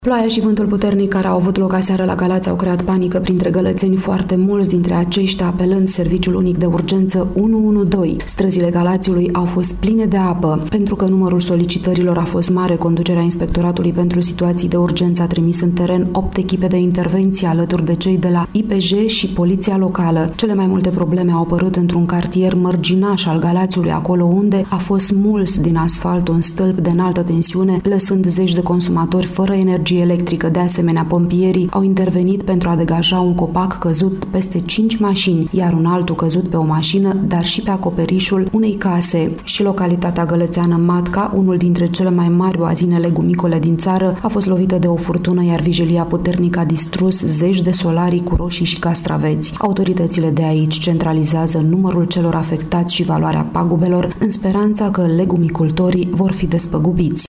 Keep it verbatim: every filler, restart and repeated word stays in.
Ploaia și vântul puternic care au avut loc aseară la Galați au creat panică printre gălățeni, foarte mulți dintre aceștia apelând serviciul unic de urgență unu unu doi. Străzile Galațiului au fost pline de apă. Pentru că numărul solicitărilor a fost mare, conducerea Inspectoratului pentru Situații de Urgență a trimis în teren opt echipe de intervenție alături de cei de la I P J și Poliția Locală. Cele mai multe probleme au apărut într-un cartier mărginaș al Galațiului, acolo unde a fost smuls din asfalt un stâlp de înaltă tensiune, lăsând zeci de consumatori fără energie electrică. De asemenea, pompierii au intervenit pentru a degaja un copac căzut peste cinci mașini, iar un altul căzut pe o mașină, dar și pe acoperișul unei case. Și localitatea gălățeană Matca, unul dintre cele mai mari bazine legumicole din țară, a fost lovită de o furtună, iar vigilia puternică a distrus zeci de solarii cu roșii și castraveți. Autoritățile de aici centralizează numărul celor afectați și valoarea pagubelor, în speranța că legumicultorii vor fi despăgubiți.